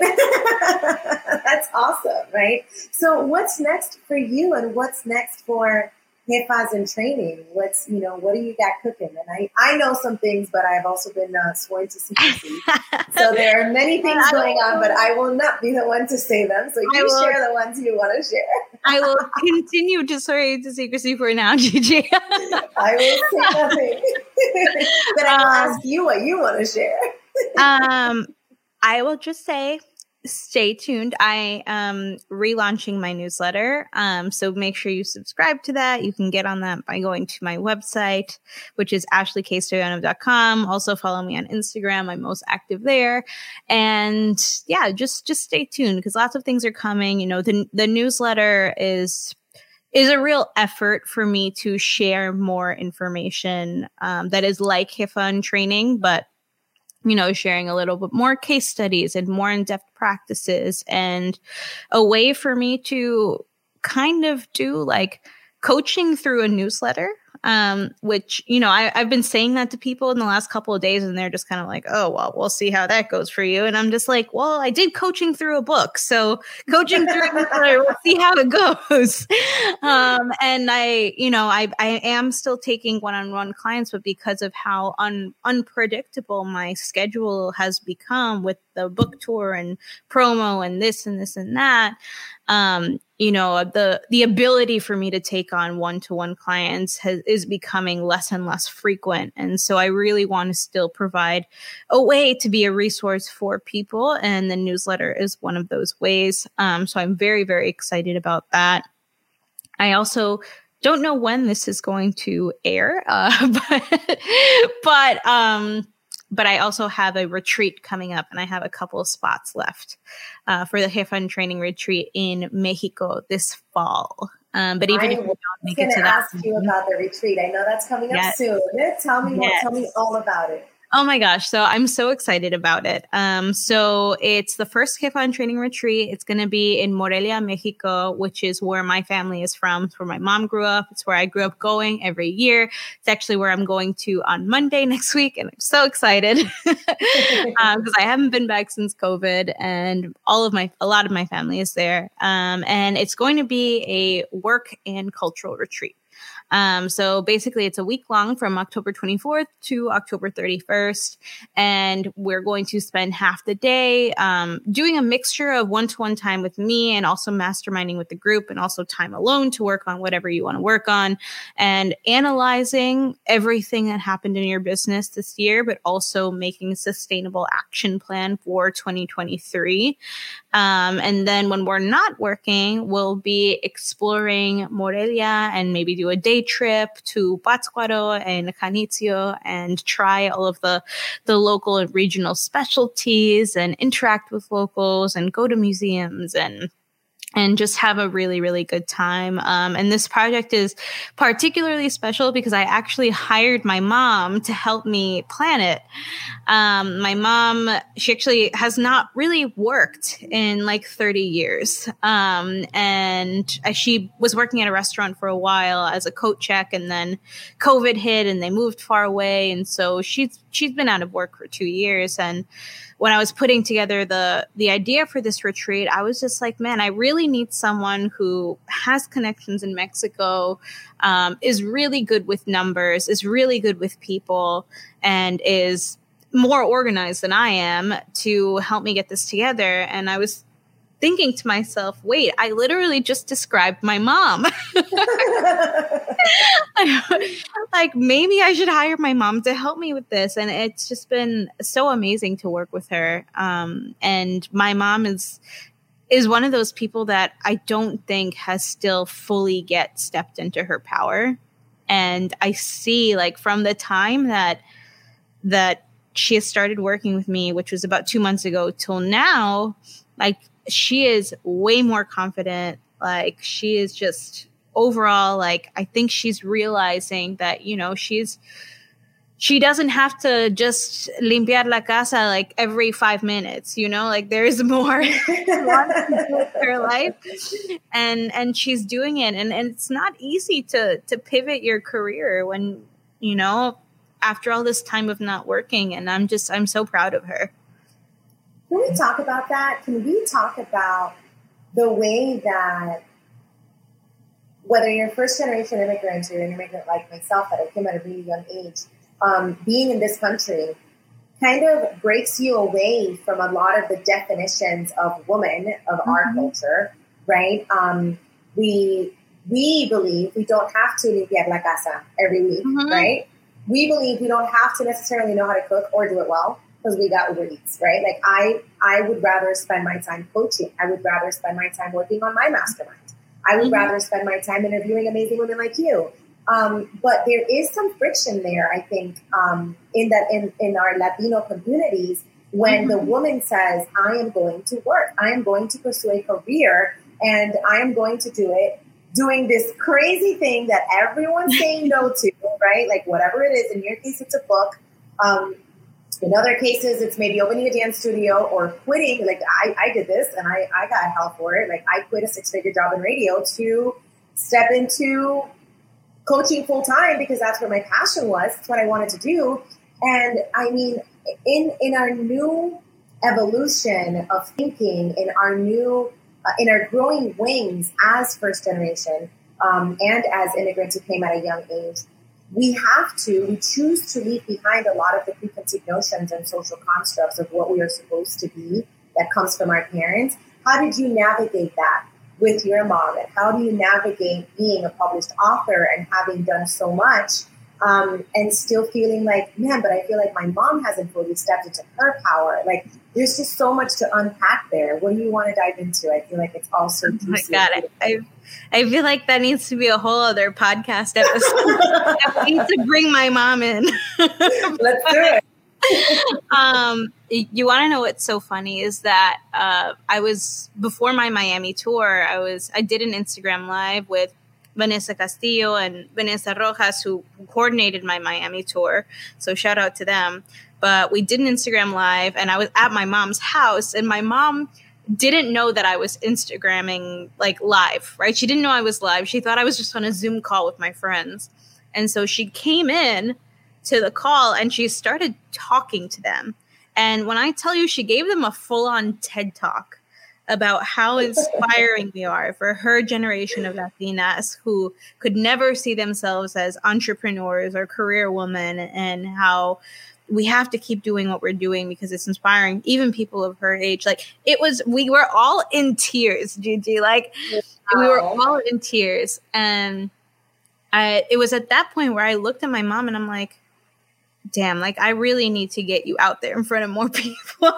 That's awesome, right? So what's next for you and what's next for Jefas in Training? What's, you know, what do you got cooking? And I, I know some things, but I've also been uh, sworn to secrecy. So there are many things going on, but I will not be the one to say them. So you will, share the ones you want to share. I will continue to swear to secrecy for now, Gigi. I will say nothing. But I will um, ask you what you want to share. um, I will just say, stay tuned. I am relaunching my newsletter. Um, so make sure you subscribe to that. You can get on that by going to my website, which is ashley k stoyanov dot com. Also follow me on Instagram. I'm most active there. And yeah, just, just stay tuned because lots of things are coming. You know, the, the newsletter is, is a real effort for me to share more information, um, that is like Jefa in Training, but you know, sharing a little bit more case studies and more in-depth practices and a way for me to kind of do like coaching through a newsletter, um, which, you know, I, I've been saying that to people in the last couple of days and they're just kind of like, oh, well, we'll see how that goes for you. And I'm just like, well, I did coaching through a book. So coaching through a newsletter, we'll see how it goes. Um, and I, you know, I, I am still taking one-on-one clients, but because of how un, unpredictable my schedule has become with the book tour and promo and this and this and that, um, you know, the the ability for me to take on one-to-one clients has, is becoming less and less frequent. And so I really want to still provide a way to be a resource for people. And the newsletter is one of those ways. Um, so I'm very, very excited about that. I also don't know when this is going to air, uh, but, but, um, But I also have a retreat coming up, and I have a couple of spots left uh, for the Jefa in Training retreat in Mexico this fall. Um, but even I if we don't make it to that, I was going to ask you about the retreat. I know that's coming up yes. soon. Tell me more. Yes. Tell me all about it. Oh my gosh. So I'm so excited about it. Um, so it's the first Jefa in Training retreat. It's going to be in Morelia, Mexico, which is where my family is from. It's where my mom grew up. It's where I grew up going every year. It's actually where I'm going to on Monday next week. And I'm so excited because um, I haven't been back since COVID, and all of my, a lot of my family is there. Um, and it's going to be a work and cultural retreat. Um, so basically it's a week long from October twenty-fourth to October thirty-first. And we're going to spend half the day, um, doing a mixture of one-to-one time with me and also masterminding with the group, and also time alone to work on whatever you want to work on, and analyzing everything that happened in your business this year, but also making a sustainable action plan for twenty twenty-three. Um, and then when we're not working, we'll be exploring Morelia and maybe do a day trip to Pátzcuaro and Janitzio and try all of the, the local and regional specialties and interact with locals and go to museums and and just have a really, really good time. Um, and this project is particularly special because I actually hired my mom to help me plan it. Um, my mom, she actually has not really worked in like thirty years. Um, and she was working at a restaurant for a while as a coat check, and then COVID hit and they moved far away. And so she's, she's been out of work for two years. And when I was putting together the the idea for this retreat, I was just like, man, I really need someone who has connections in Mexico, um, is really good with numbers, is really good with people, and is more organized than I am to help me get this together. And I was thinking to myself, wait, I literally just described my mom. Like, maybe I should hire my mom to help me with this. And it's just been so amazing to work with her. Um, and my mom is is one of those people that I don't think has still fully get stepped into her power. And I see, like, from the time that that she has started working with me, which was about two months ago, till now, like, she is way more confident. Like, she is just overall, like, I think she's realizing that, you know, she's, she doesn't have to just limpiar la casa like every five minutes, you know, like there's more to her life, and, and she's doing it. And, and it's not easy to, to pivot your career when, you know, after all this time of not working. And I'm just, I'm so proud of her. Can we talk about that? Can we talk about the way that, whether you're first generation immigrant or an immigrant like myself that I came at a really young age, um, being in this country kind of breaks you away from a lot of the definitions of woman of mm-hmm. our culture, right? Um, we we believe we don't have to limpiar la casa every week, mm-hmm. right? We believe we don't have to necessarily know how to cook or do it well, because we got Uber Eats, right? Like I, I would rather spend my time coaching. I would rather spend my time working on my mastermind. I would mm-hmm. rather spend my time interviewing amazing women like you. Um, but there is some friction there, I think, um, in that in, in our Latino communities, when mm-hmm. the woman says, I am going to work, I am going to pursue a career, and I am going to do it doing this crazy thing that everyone's saying no to, right? Like whatever it is. In your case, it's a book. Um, In other cases, it's maybe opening a dance studio or quitting. Like I, I did this and I, I got hell for it. Like I quit a six-figure job in radio to step into coaching full time because that's where my passion was. It's what I wanted to do. And I mean, in, in our new evolution of thinking, in our new, uh, in our growing wings as first generation um, and as immigrants who came at a young age, we have to, we choose to leave behind a lot of the preconceived notions and social constructs of what we are supposed to be that comes from our parents. How did you navigate that with your mom? And how do you navigate being a published author and having done so much um, and still feeling like, man, but I feel like my mom hasn't fully stepped into her power. Like there's just so much to unpack there. What do you want to dive into? I feel like it's all so juicy. Oh my God, I, I I feel like that needs to be a whole other podcast episode. I need to bring my mom in. Let's do it. um, you want to know what's so funny is that uh, I was, before my Miami tour, I was I did an Instagram live with Vanessa Castillo and Vanessa Rojas, who coordinated my Miami tour. So shout out to them. But we did an Instagram live, and I was at my mom's house, and my mom didn't know that I was Instagramming like live, right? She didn't know I was live. She thought I was just on a Zoom call with my friends. And so she came in to the call and she started talking to them. And when I tell you, she gave them a full-on TED Talk about how inspiring we are for her generation of Latinas who could never see themselves as entrepreneurs or career women, and how we have to keep doing what we're doing because it's inspiring even people of her age. Like it was, we were all in tears, Gigi. Like wow. we were all in tears. And I, it was at that point where I looked at my mom and I'm like, damn, like I really need to get you out there in front of more people.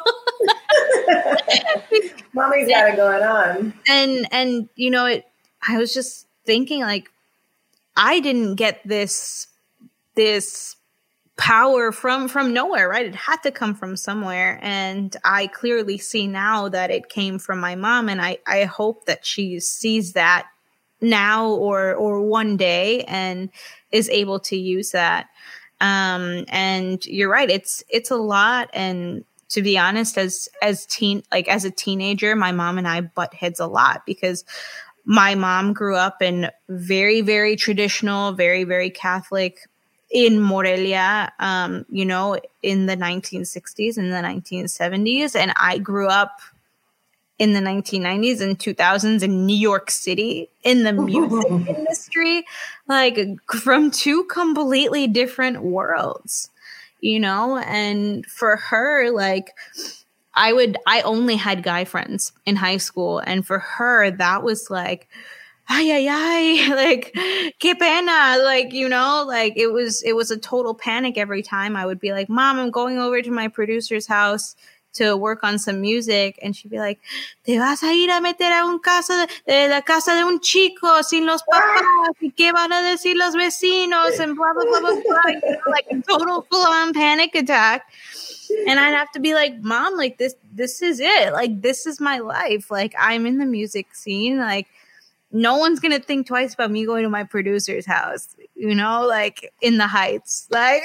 Mommy's got it going on. And, and, you know, it, I was just thinking like, I didn't get this, this power from, from nowhere, right? It had to come from somewhere. And I clearly see now that it came from my mom. And I, I hope that she sees that now or, or one day and is able to use that. Um, and you're right. It's, it's a lot. And to be honest, as, as teen, like as a teenager, my mom and I butt heads a lot because my mom grew up in very, very traditional, very, very Catholic in Morelia, um, you know, in the nineteen sixties and the nineteen seventies. And I grew up in the nineteen nineties and two thousands in New York City in the music industry, like from two completely different worlds, you know? And for her, like I would, I only had guy friends in high school. And for her, that was like, ay, ay, ay, like, qué pena, like, you know, like it was, it was a total panic every time I would be like, Mom, I'm going over to my producer's house to work on some music. And she'd be like, te vas a ir a meter a un casa de, de la casa de un chico sin los papás, y qué van a decir los vecinos, and blah, blah, blah, blah, blah, you know, like a total full-on panic attack. And I'd have to be like, Mom, like this, this is it. Like, this is my life. Like, I'm in the music scene. Like, no one's going to think twice about me going to my producer's house, you know, like in the Heights. Like,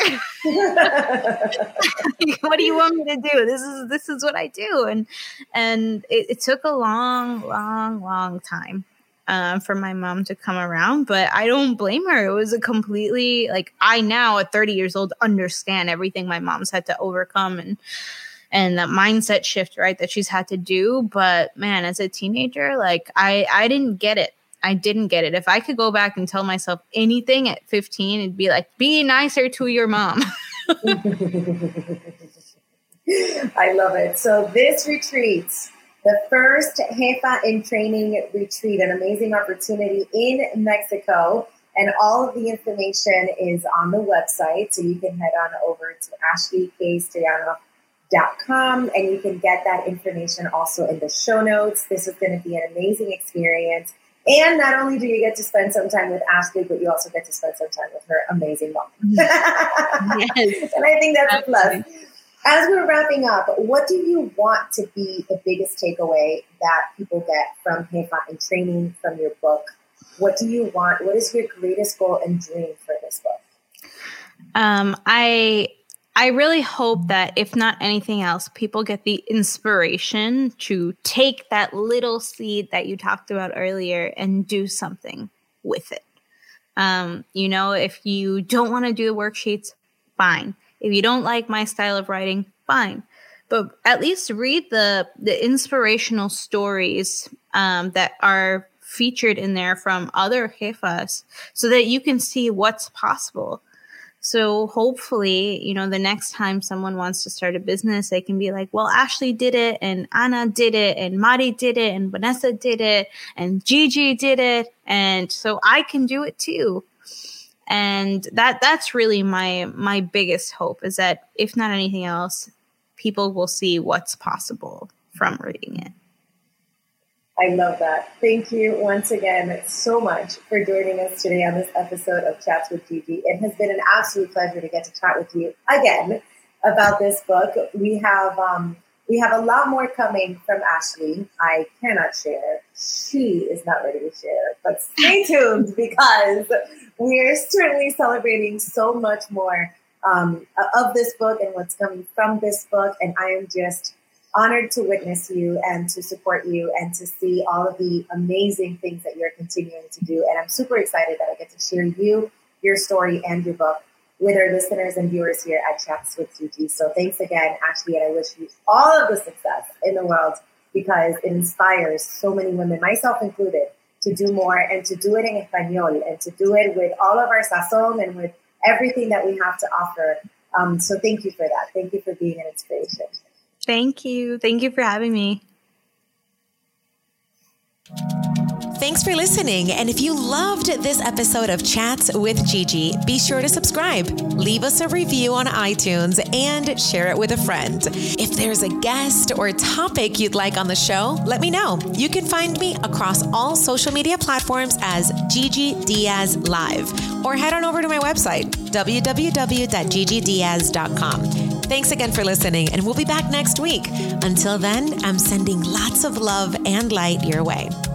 what do you want me to do? This is, this is what I do. And, and it, it took a long, long, long time uh, for my mom to come around, but I don't blame her. It was a completely, like, I now at thirty years old understand everything my mom's had to overcome and, and that mindset shift, right, that she's had to do. But man, as a teenager, like I, I didn't get it. I didn't get it. If I could go back and tell myself anything at fifteen, it'd be like, be nicer to your mom. I love it. So this retreat, the first Jefa in Training retreat, an amazing opportunity in Mexico. And all of the information is on the website. So you can head on over to Ashley K Stoyanov dot com and you can get that information also in the show notes. This is going to be an amazing experience. And not only do you get to spend some time with Ashley, but you also get to spend some time with her amazing mom. Yes. And I think that's a plus. As we're wrapping up, what do you want to be the biggest takeaway that people get from Jefa in Training, from your book? What do you want? What is your greatest goal and dream for this book? Um, I... I really hope that if not anything else, people get the inspiration to take that little seed that you talked about earlier and do something with it. Um, you know, if you don't want to do the worksheets, fine. If you don't like my style of writing, fine. But at least read the, the inspirational stories um, that are featured in there from other jefas so that you can see what's possible. So hopefully, you know, the next time someone wants to start a business, they can be like, well, Ashley did it, and Anna did it, and Mari did it, and Vanessa did it, and Gigi did it. And so I can do it too. And that that's really my my biggest hope, is that if not anything else, people will see what's possible from reading it. I love that. Thank you once again so much for joining us today on this episode of Chats with Gigi. It has been an absolute pleasure to get to chat with you again about this book. We have um, we have a lot more coming from Ashley. I cannot share. she is not ready to share. But stay tuned because we're certainly celebrating so much more um, of this book and what's coming from this book. And I am just honored to witness you and to support you and to see all of the amazing things that you're continuing to do. And I'm super excited that I get to share you, your story, and your book with our listeners and viewers here at Chats with Gigi. So thanks again, Ashley, and I wish you all of the success in the world because it inspires so many women, myself included, to do more and to do it in Espanol and to do it with all of our sazon and with everything that we have to offer. Um, so thank you for that. Thank you for being an inspiration. Thank you. Thank you for having me. Thanks for listening. And if you loved this episode of Chats with Gigi, be sure to subscribe, leave us a review on iTunes, and share it with a friend. If there's a guest or topic you'd like on the show, let me know. You can find me across all social media platforms as Gigi Diaz Live, or head on over to my website, w w w dot gigi diaz dot com. Thanks again for listening, and we'll be back next week. Until then, I'm sending lots of love and light your way.